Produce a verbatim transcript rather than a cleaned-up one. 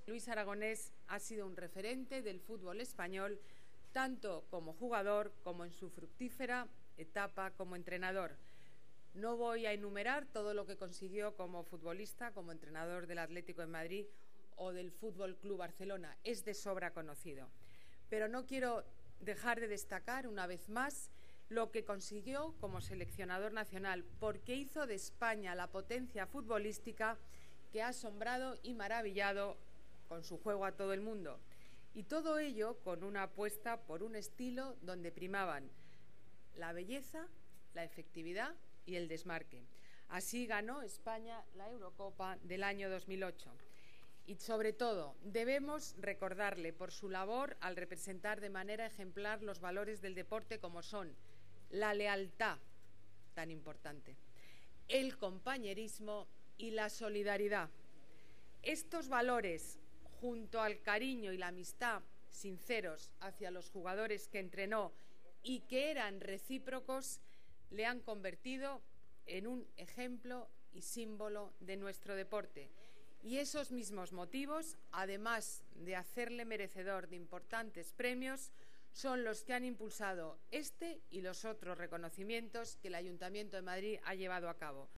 Luis Aragonés ha sido un referente del fútbol español, tanto como jugador como en su fructífera etapa como entrenador. No voy a enumerar todo lo que consiguió como futbolista, como entrenador del Atlético de Madrid o del Fútbol Club Barcelona, es de sobra conocido. Pero no quiero dejar de destacar una vez más lo que consiguió como seleccionador nacional, porque hizo de España la potencia futbolística que ha asombrado y maravillado con su juego a todo el mundo. Y todo ello con una apuesta por un estilo donde primaban la belleza, la efectividad y el desmarque. Así ganó España la Eurocopa del año dos mil ocho. Y sobre todo, debemos recordarle por su labor al representar de manera ejemplar los valores del deporte como son la lealtad, tan importante, el compañerismo y la solidaridad. Estos valores, junto al cariño y la amistad sinceros hacia los jugadores que entrenó y que eran recíprocos, le han convertido en un ejemplo y símbolo de nuestro deporte. Y esos mismos motivos, además de hacerle merecedor de importantes premios, son los que han impulsado este y los otros reconocimientos que el Ayuntamiento de Madrid ha llevado a cabo.